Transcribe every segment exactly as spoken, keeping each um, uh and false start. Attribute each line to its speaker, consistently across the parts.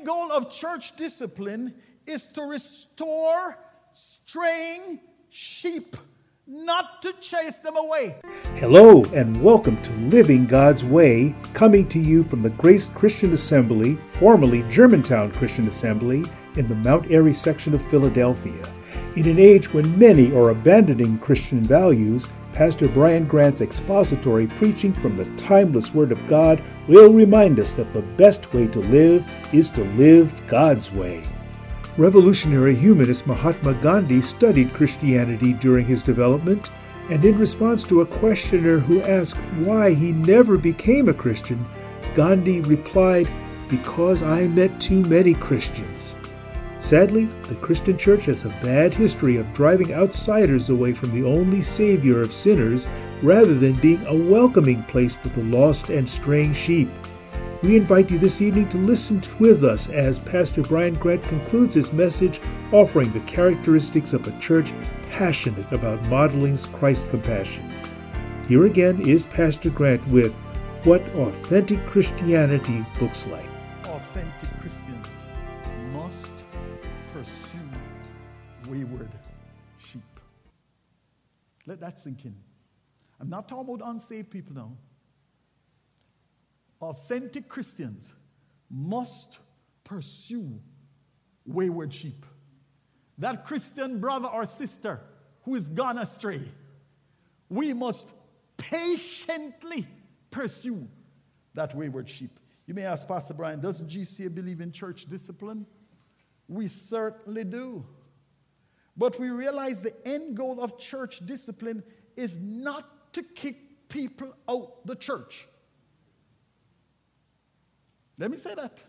Speaker 1: goal of church discipline is to restore straying sheep, not to chase them away.
Speaker 2: Hello and welcome to Living God's Way, coming to you from the Grace Christian Assembly, formerly Germantown Christian Assembly, in the Mount Airy section of Philadelphia. In an age when many are abandoning Christian values, Pastor Brian Grant's expository preaching from the timeless Word of God will remind us that the best way to live is to live God's way. Revolutionary humanist Mahatma Gandhi studied Christianity during his development, and in response to a questioner who asked why he never became a Christian, Gandhi replied, "Because I met too many Christians." Sadly, the Christian church has a bad history of driving outsiders away from the only Savior of sinners rather than being a welcoming place for the lost and straying sheep. We invite you this evening to listen with us as Pastor Brian Grant concludes his message, offering the characteristics of a church passionate about modeling Christ's compassion. Here again is Pastor Grant with what authentic Christianity looks like.
Speaker 1: Authentic Christians must pursue wayward sheep. Let that sink in. I'm not talking about unsaved people now. Authentic Christians must pursue wayward sheep. That Christian brother or sister who is gone astray, we must patiently pursue that wayward sheep. You may ask, Pastor Brian, does G C A believe in church discipline? We certainly do. But we realize the end goal of church discipline is not to kick people out the church. Let me say that.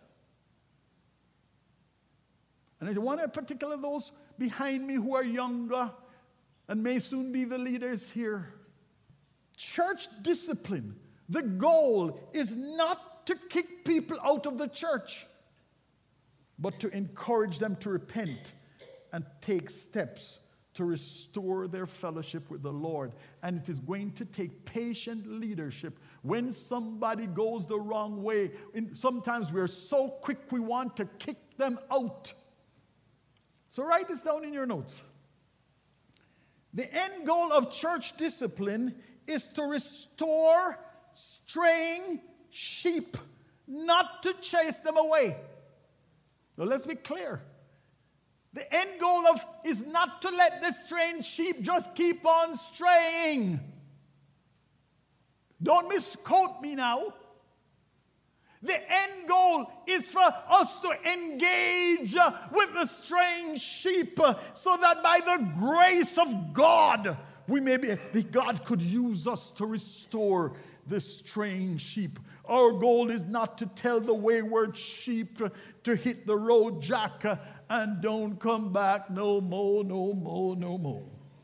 Speaker 1: And I want to particular those behind me who are younger and may soon be the leaders here. Church discipline, the goal is not to kick people out of the church, but to encourage them to repent and take steps to restore their fellowship with the Lord. And it is going to take patient leadership. When somebody goes the wrong way, sometimes we're so quick we want to kick them out. So write this down in your notes. The end goal of church discipline is to restore straying sheep, not to chase them away. Now let's be clear. The end goal of is not to let the straying sheep just keep on straying. Don't misquote me now. The end goal is for us to engage uh, with the straying sheep uh, so that by the grace of God, we may be, that God could use us to restore the straying sheep. Our goal is not to tell the wayward sheep uh, to hit the road, Jack, uh, and don't come back no more, no more, no more.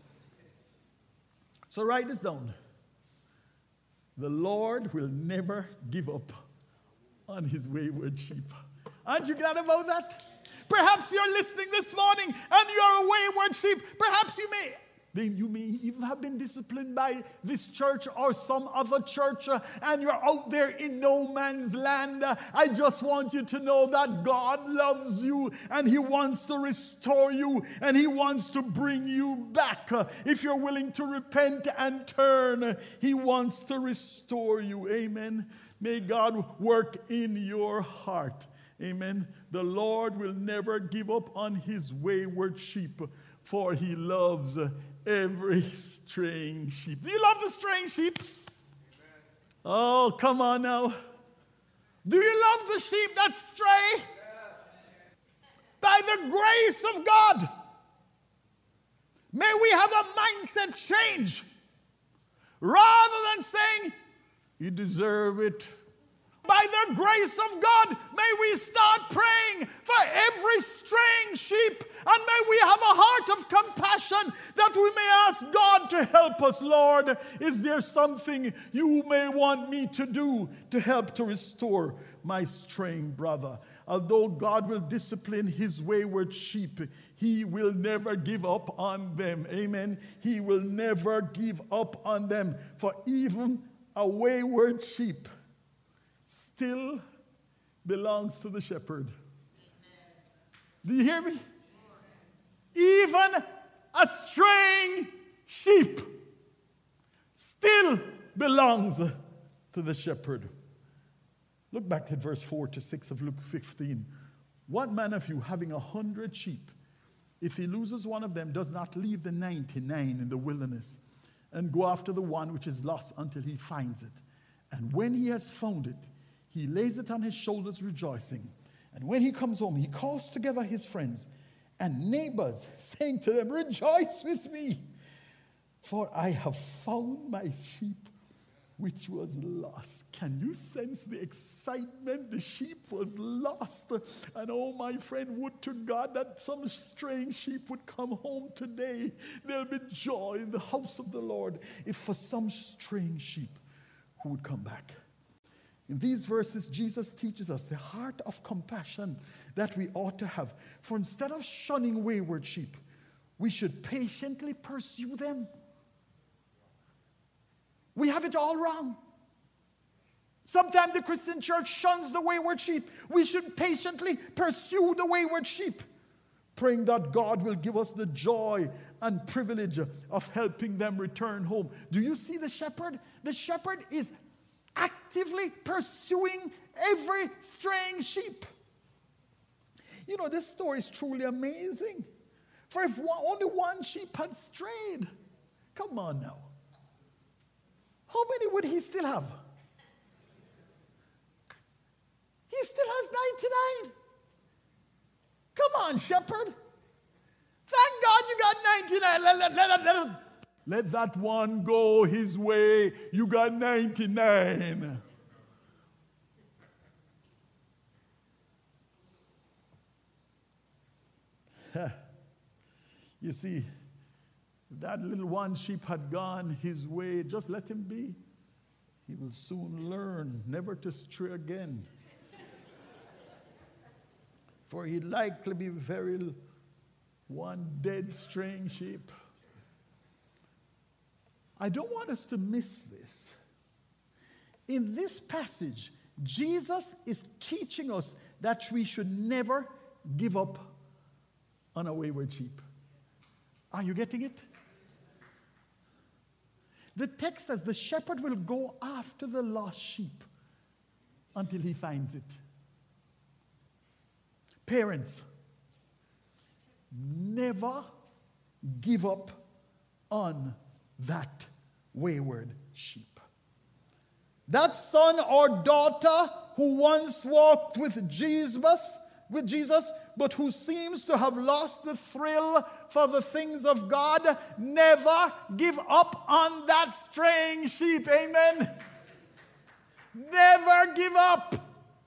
Speaker 1: So write this down. The Lord will never give up on his wayward sheep. Aren't you glad about that? Perhaps you're listening this morning and you're a wayward sheep. Perhaps you may, you may even have been disciplined by this church or some other church, uh, and you're out there in no man's land. Uh, I just want you to know that God loves you and he wants to restore you and he wants to bring you back. Uh, if you're willing to repent and turn, uh, he wants to restore you. Amen. May God work in your heart. Amen. The Lord will never give up on his wayward sheep, for he loves every straying sheep. Do you love the straying sheep? Amen. Oh, come on now. Do you love the sheep that stray? Yes. By the grace of God, may we have a mindset change. Rather than saying, you deserve it. By the grace of God, may we start praying for every straying sheep, and may we have a heart of compassion that we may ask God to help us. Lord, is there something you may want me to do to help to restore my straying brother? Although God will discipline his wayward sheep, he will never give up on them. Amen. He will never give up on them, for even a wayward sheep still belongs to the shepherd. Do you hear me? Even a straying sheep still belongs to the shepherd. Look back at verse four to six of Luke fifteen. What man of you, having a hundred sheep, if he loses one of them, does not leave the ninety-nine in the wilderness and go after the one which is lost until he finds it? And when he has found it, he lays it on his shoulders rejoicing. And when he comes home, he calls together his friends and neighbors, saying to them, rejoice with me, for I have found my sheep which was lost. Can you sense the excitement? The sheep was lost. And oh, my friend, would to God that some strange sheep would come home today. There'll be joy in the house of the Lord if for some strange sheep who would come back. In these verses, Jesus teaches us the heart of compassion that we ought to have. For instead of shunning wayward sheep, we should patiently pursue them. We have it all wrong. Sometimes the Christian church shuns the wayward sheep. We should patiently pursue the wayward sheep, praying that God will give us the joy and privilege of helping them return home. Do you see the shepherd? The shepherd is actively pursuing every straying sheep. You know, this story is truly amazing. For if one, only one sheep had strayed, come on now. How many would he still have? He still has ninety-nine. Come on, shepherd. Thank God you got ninety-nine. Let, let, let, let, let, let that one go his way. You got ninety-nine. You see, if that little one sheep had gone his way, just let him be. He will soon learn never to stray again. For he'd likely be very one dead straying sheep. I don't want us to miss this. In this passage, Jesus is teaching us that we should never give up on a wayward sheep. Are you getting it? The text says the shepherd will go after the lost sheep until he finds it. Parents, never give up on that wayward sheep. That son or daughter who once walked with Jesus, with Jesus, but who seems to have lost the thrill for the things of God, never give up on that straying sheep. Amen. Never give up.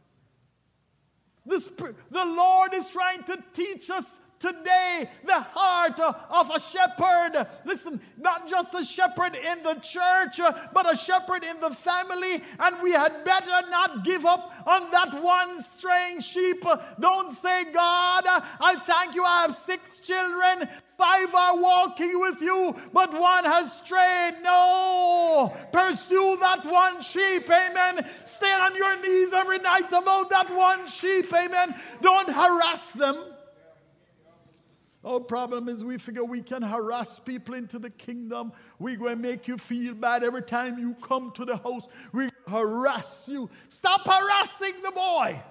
Speaker 1: The, the Lord is trying to teach us today the heart of a shepherd. Listen, not just a shepherd in the church, but a shepherd in the family. And we had better not give up on that one straying sheep. Don't say, God, I thank you, I have six children. Five are walking with you, but one has strayed. No. Pursue that one sheep. Amen. Stay on your knees every night about that one sheep. Amen. Don't harass them. Our problem is we figure we can harass people into the kingdom. We're going to make you feel bad every time you come to the house. We harass you. Stop harassing the boy.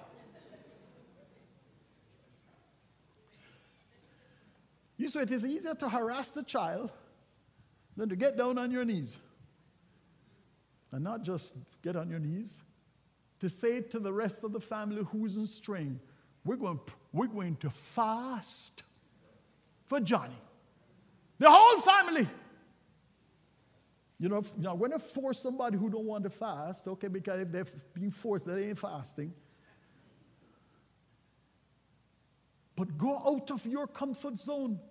Speaker 1: You say it is easier to harass the child than to get down on your knees. And not just get on your knees. To say to the rest of the family who's in strain, we're going, we're going to fast for Johnny. The whole family. You know, if, now when I force somebody who don't want to fast, okay, because if they're being forced, they ain't fasting. But go out of your comfort zone.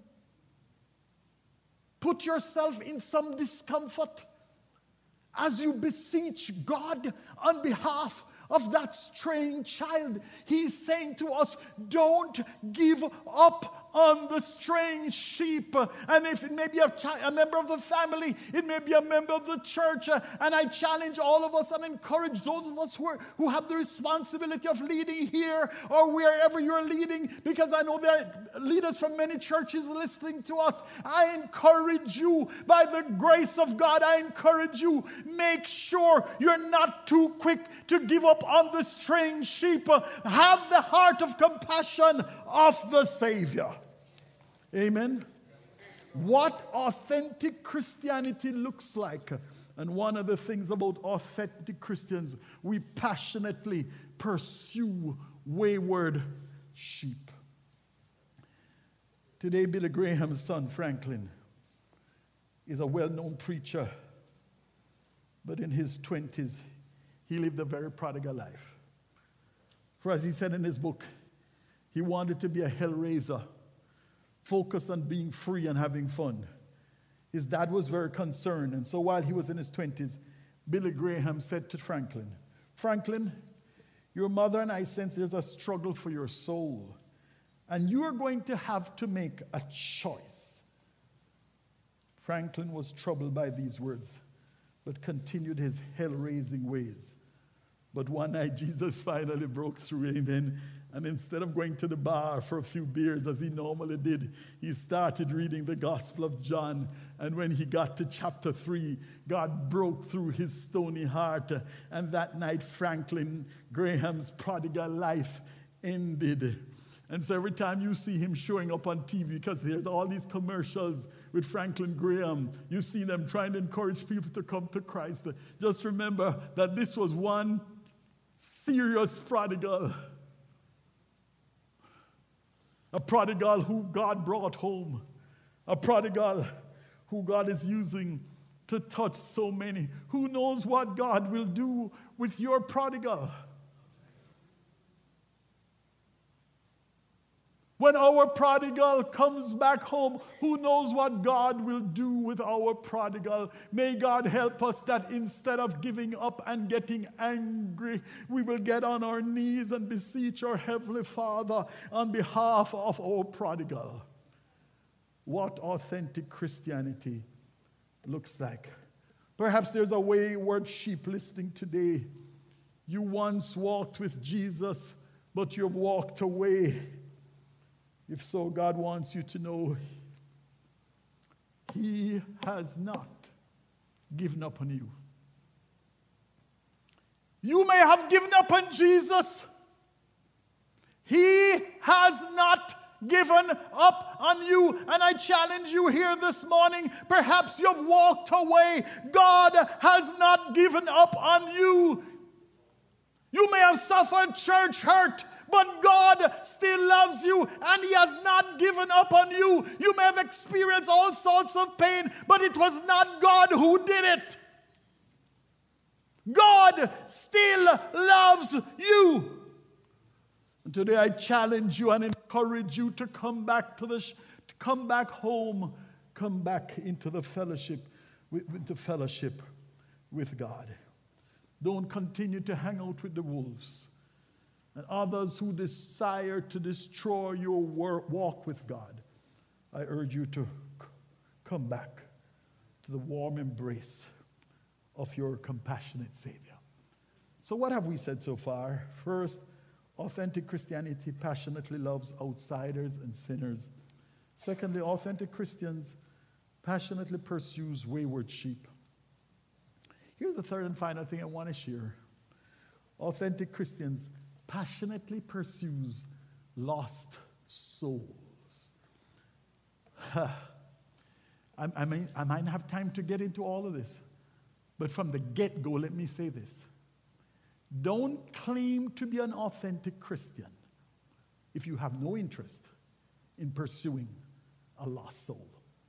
Speaker 1: Put yourself in some discomfort as you beseech God on behalf of that straying child. He's saying to us, don't give up on the straying sheep. And if it may be a, chi- a member of the family, it may be a member of the church. And I challenge all of us and encourage those of us who, are, who have the responsibility of leading here or wherever you're leading, because I know there are leaders from many churches listening to us. I encourage you, by the grace of God, I encourage you, make sure you're not too quick to give up on the straying sheep. Have the heart of compassion of the Savior. Amen. What authentic Christianity looks like. And one of the things about authentic Christians, we passionately pursue wayward sheep. Today, Billy Graham's son, Franklin, is a well-known preacher. But in his twenties, he lived a very prodigal life. For as he said in his book, he wanted to be a hellraiser, focused on being free and having fun. His dad was very concerned, and so while he was in his twenties, Billy Graham said to Franklin, Franklin, your mother and I sense there's a struggle for your soul, and you are going to have to make a choice. Franklin was troubled by these words, but continued his hell-raising ways. But one night, Jesus finally broke through, amen. And instead of going to the bar for a few beers, as he normally did, he started reading the Gospel of John. And when he got to chapter three, God broke through his stony heart. And that night, Franklin Graham's prodigal life ended. And so every time you see him showing up on T V, because there's all these commercials with Franklin Graham, you see them trying to encourage people to come to Christ. Just remember that this was one serious prodigal. A prodigal who God brought home. A prodigal who God is using to touch so many. Who knows what God will do with your prodigal? When our prodigal comes back home, who knows what God will do with our prodigal? May God help us that instead of giving up and getting angry, we will get on our knees and beseech our Heavenly Father on behalf of our prodigal. What authentic Christianity looks like. Perhaps there's a wayward sheep listening today. You once walked with Jesus, but you've walked away. If so, God wants you to know He has not given up on you. You may have given up on Jesus. He has not given up on you. And I challenge you here this morning. Perhaps you've walked away. God has not given up on you. You may have suffered church hurt, but God still loves you, and He has not given up on you. You may have experienced all sorts of pain, but it was not God who did it. God still loves you. And today I challenge you and encourage you to come back to the, sh- to come back home, come back into the fellowship, into fellowship with God. Don't continue to hang out with the wolves and others who desire to destroy your walk with God. I urge you to c- come back to the warm embrace of your compassionate Savior. So what have we said so far? First, authentic Christianity passionately loves outsiders and sinners. Secondly, authentic Christians passionately pursues wayward sheep. Here's the third and final thing I want to share. Authentic Christians passionately pursues lost souls. I, I, mean, I might not have time to get into all of this, but from the get-go, let me say this. Don't claim to be an authentic Christian if you have no interest in pursuing a lost soul.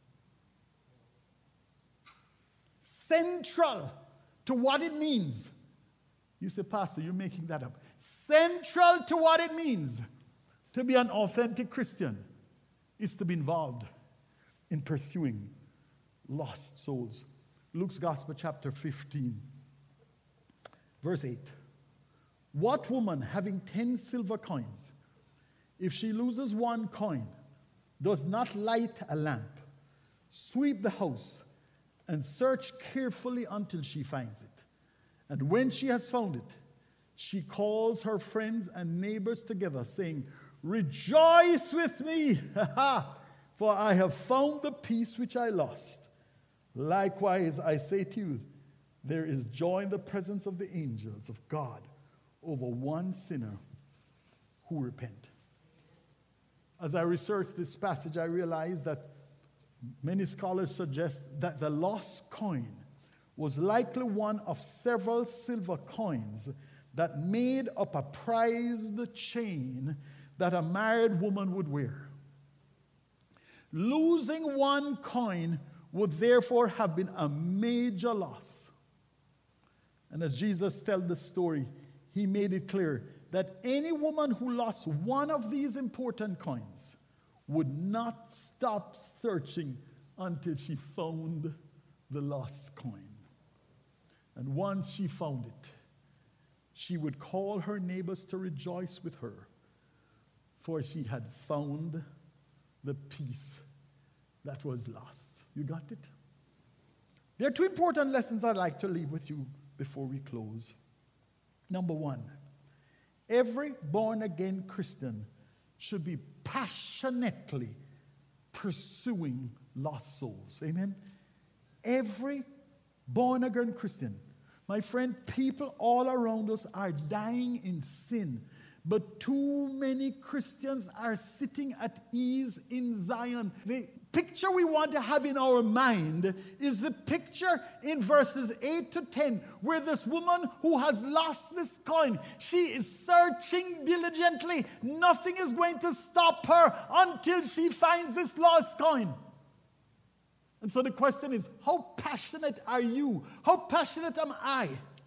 Speaker 1: Central to what it means. You say, Pastor, you're making that up. Central to what it means to be an authentic Christian is to be involved in pursuing lost souls. Luke's Gospel, chapter fifteen, verse eight. What woman having ten silver coins, if she loses one coin, does not light a lamp, sweep the house, and search carefully until she finds it. And when she has found it, she calls her friends and neighbors together, saying, "Rejoice with me, for I have found the piece which I lost." Likewise, I say to you, there is joy in the presence of the angels of God over one sinner who repent. As I researched this passage, I realized that many scholars suggest that the lost coin was likely one of several silver coins that made up a prized chain that a married woman would wear. Losing one coin would therefore have been a major loss. And as Jesus tells the story, he made it clear that any woman who lost one of these important coins would not stop searching until she found the lost coin. And once she found it, she would call her neighbors to rejoice with her, for she had found the piece that was lost. You got it? There are two important lessons I'd like to leave with you before we close. Number one, every born-again Christian should be passionately pursuing lost souls. Amen? Every born-again Christian. My friend, people all around us are dying in sin, but too many Christians are sitting at ease in Zion. The picture we want to have in our mind is the picture in verses eight to ten, where this woman who has lost this coin, she is searching diligently. Nothing is going to stop her until she finds this lost coin. And so the question is, how passionate are you? How passionate am I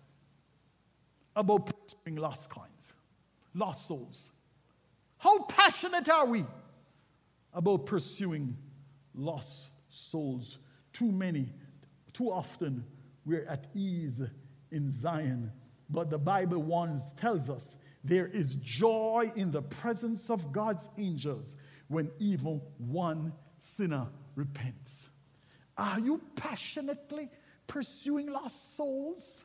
Speaker 1: about pursuing lost coins, lost souls? How passionate are we about pursuing lost souls? Too many, too often, we're at ease in Zion. But the Bible once tells us there is joy in the presence of God's angels when even one sinner repents. Are you passionately pursuing lost souls?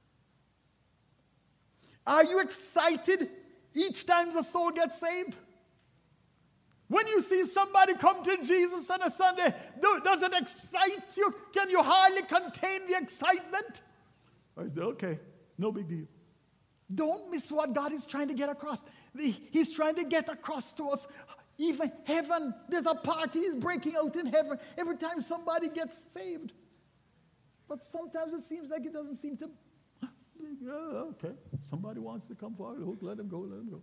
Speaker 1: Are you excited each time the soul gets saved? When you see somebody come to Jesus on a Sunday, do, does it excite you? Can you hardly contain the excitement? I say, okay, no big deal. Don't miss what God is trying to get across. He's trying to get across to us. Even heaven, there's a party breaking out in heaven every time somebody gets saved. But sometimes it seems like it doesn't seem to. Yeah, okay, somebody wants to come forward, let them go, let them go.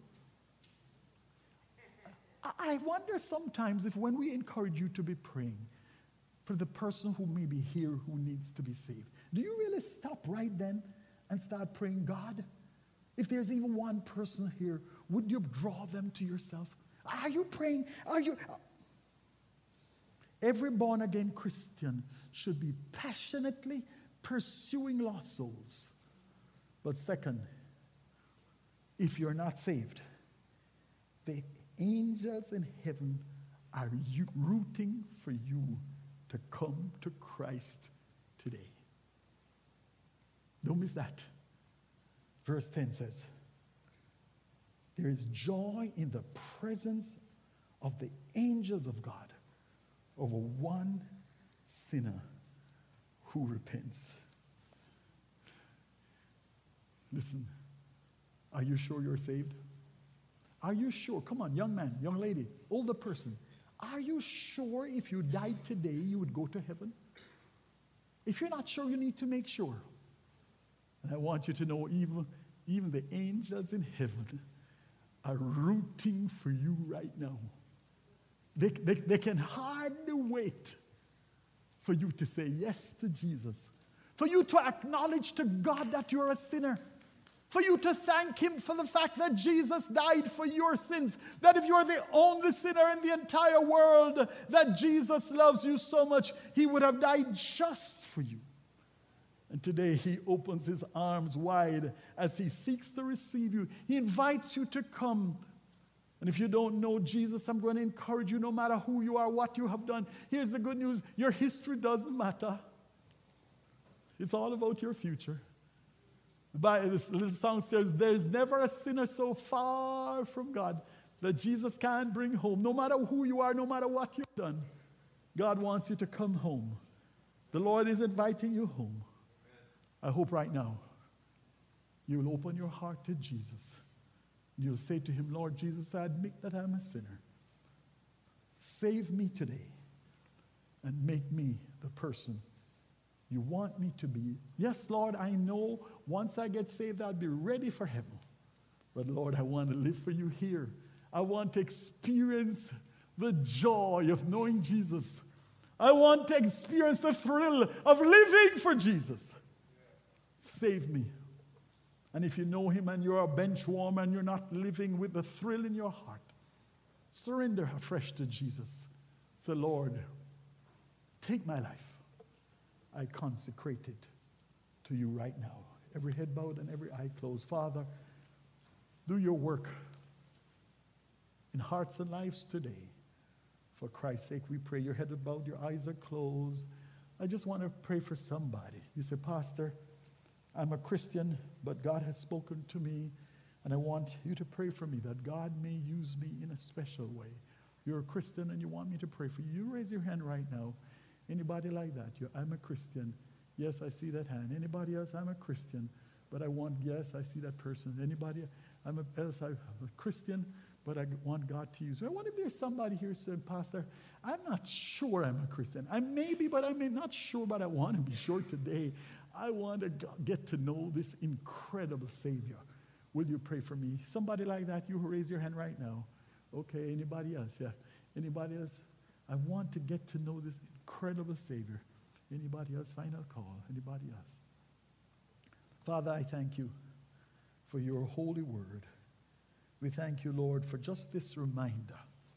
Speaker 1: I wonder sometimes if when we encourage you to be praying for the person who may be here who needs to be saved, do you really stop right then and start praying, God, if there's even one person here, would you draw them to yourself? Are you praying? Are you? Every born-again Christian should be passionately pursuing lost souls. But second, if you're not saved, the angels in heaven are you, rooting for you to come to Christ today. Don't miss that. Verse ten says, there is joy in the presence of the angels of God over one sinner who repents. Listen, are you sure you're saved? Are you sure? Come on, young man, young lady, older person. Are you sure if you died today, you would go to heaven? If you're not sure, you need to make sure. And I want you to know even, even the angels in heaven are rooting for you right now. They, they, they can hardly wait for you to say yes to Jesus, for you to acknowledge to God that you're a sinner, for you to thank him for the fact that Jesus died for your sins, that if you're the only sinner in the entire world, that Jesus loves you so much, he would have died just for you. And today he opens his arms wide as he seeks to receive you. He invites you to come And if you don't know Jesus, I'm going to encourage you, no matter who you are, what you have done. Here's the good news. Your history doesn't matter. It's all about your future. The Bible, this little song says, there's never a sinner so far from God that Jesus can't bring home. No matter who you are, no matter what you've done, God wants you to come home. The Lord is inviting you home. I hope right now you will open your heart to Jesus. You'll say to him, Lord Jesus, I admit that I'm a sinner. Save me today and make me the person you want me to be. Yes, Lord, I know once I get saved, I'll be ready for heaven. But Lord, I want to live for you here. I want to experience the joy of knowing Jesus. I want to experience the thrill of living for Jesus. Save me. And if you know him and you're a bench warmer and you're not living with the thrill in your heart, surrender afresh to Jesus. Say, Lord, take my life. I consecrate it to you right now. Every head bowed and every eye closed. Father, do your work in hearts and lives today. For Christ's sake, we pray. Your head is bowed, your eyes are closed. I just want to pray for somebody. You say, Pastor, I'm a Christian, but God has spoken to me, and I want you to pray for me that God may use me in a special way. You're a Christian and you want me to pray for you. You raise your hand right now. Anybody like that? You're, I'm a Christian. Yes, I see that hand. Anybody else? I'm a Christian, but I want, yes, I see that person. Anybody I'm a, else? I'm a Christian, but I want God to use me. I wonder if there's somebody here saying, Pastor, I'm not sure I'm a Christian. I may be, but I'm not sure, but I want to be sure today. I want to get to know this incredible Savior. Will you pray for me? Somebody like that, you raise your hand right now. Okay, anybody else? Yeah. Anybody else? I want to get to know this incredible Savior. Anybody else? Final call. Anybody else? Father, I thank you for your holy word. We thank you, Lord, for just this reminder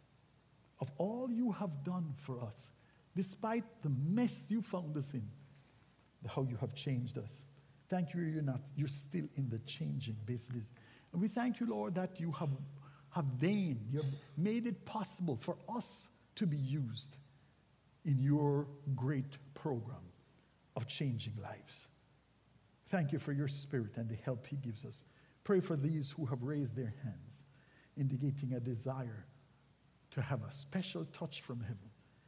Speaker 1: of all you have done for us, despite the mess you found us in, how you have changed us. Thank you, you're not, you're still in the changing business. And we thank you, Lord, that you have, have deigned, you have made it possible for us to be used in your great program of changing lives. Thank you for your Spirit and the help he gives us. Pray for these who have raised their hands, indicating a desire to have a special touch from heaven,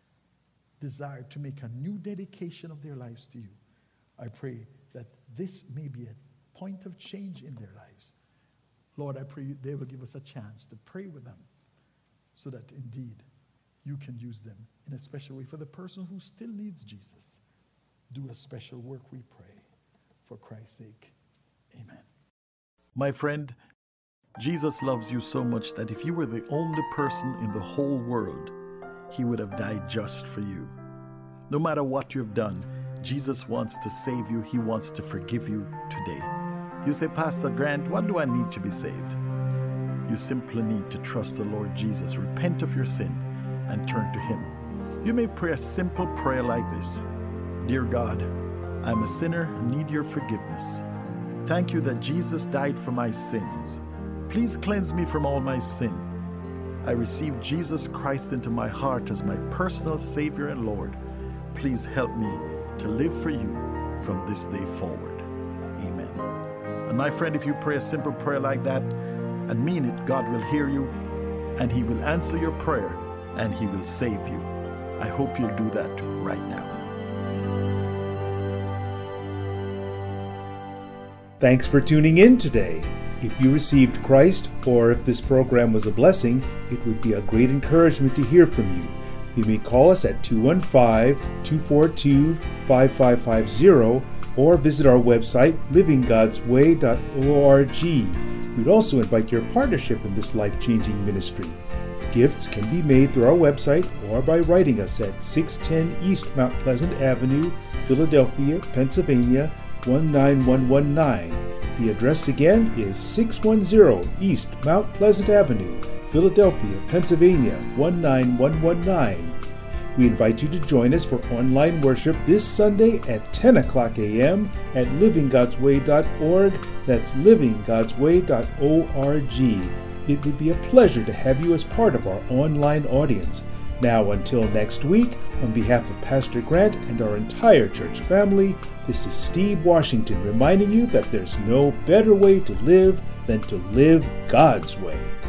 Speaker 1: desire to make a new dedication of their lives to you. I pray that this may be a point of change in their lives. Lord, I pray they will give us a chance to pray with them so that indeed you can use them in a special way. For the person who still needs Jesus, do a special work, we pray. For Christ's sake, amen. My friend, Jesus loves you so much that if you were the only person in the whole world, he would have died just for you. No matter what you've done, Jesus wants to save you. He wants to forgive you today. You say, Pastor Grant, what do I need to be saved? You simply need to trust the Lord Jesus, repent of your sin, and turn to him. You may pray a simple prayer like this. Dear God, I'm a sinner and need your forgiveness. Thank you that Jesus died for my sins. Please cleanse me from all my sin. I receive Jesus Christ into my heart as my personal Savior and Lord. Please help me to live for you from this day forward. Amen. And my friend, if you pray a simple prayer like that and mean it, God will hear you and he will answer your prayer and he will save you. I hope you'll do that right now.
Speaker 2: Thanks for tuning in today. If you received Christ, or if this program was a blessing, it would be a great encouragement to hear from you. You may call us at two one five, two four two, five five five zero or visit our website, living gods way dot org. We'd also invite your partnership in this life-changing ministry. Gifts can be made through our website or by writing us at six ten East Mount Pleasant Avenue, Philadelphia, Pennsylvania, one nine one one nine. The address again is six ten East Mount Pleasant Avenue, Philadelphia, Pennsylvania, one nine one one nine. We invite you to join us for online worship this Sunday at ten o'clock a.m. at living gods way dot org. That's living gods way dot org. It would be a pleasure to have you as part of our online audience. Now, until next week, on behalf of Pastor Grant and our entire church family, this is Steve Washington reminding you that there's no better way to live than to live God's way.